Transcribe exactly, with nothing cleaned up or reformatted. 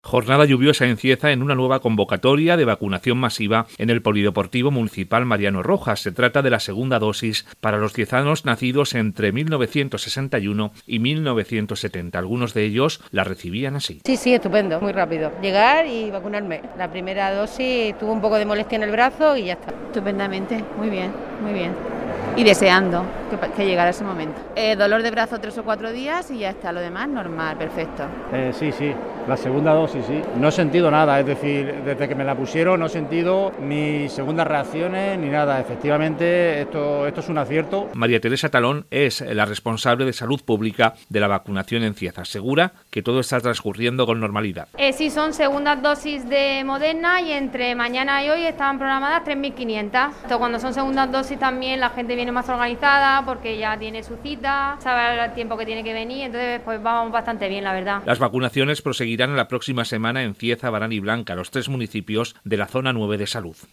Jornada lluviosa en Cieza en una nueva convocatoria de vacunación masiva en el Polideportivo Municipal Mariano Rojas. Se trata de la segunda dosis para los ciezanos nacidos entre mil novecientos sesenta y uno y mil novecientos setenta. Algunos de ellos la recibían así. Sí, sí, estupendo, muy rápido. Llegar y vacunarme. La primera dosis tuve un poco de molestia en el brazo y ya está. Estupendamente, muy bien, muy bien. Y deseando que, que llegara ese momento. Eh, dolor de brazo tres o cuatro días y ya está, lo demás normal, perfecto. Eh, sí, sí, la segunda dosis, sí. No he sentido nada, es decir, desde que me la pusieron no he sentido ni segundas reacciones ni nada. Efectivamente, esto, esto es un acierto. María Teresa Talón es la responsable de Salud Pública de la vacunación en Cieza. Asegura que todo está transcurriendo con normalidad. Eh, sí, son segundas dosis de Moderna y entre mañana y hoy estaban programadas tres mil quinientas. Cuando son segundas dosis también la gente viene más organizada porque ya tiene su cita, sabe el tiempo que tiene que venir, entonces pues vamos bastante bien, la verdad. Las vacunaciones proseguirán en la próxima semana en Cieza, Barán y Blanca, los tres municipios de la zona nueve de salud.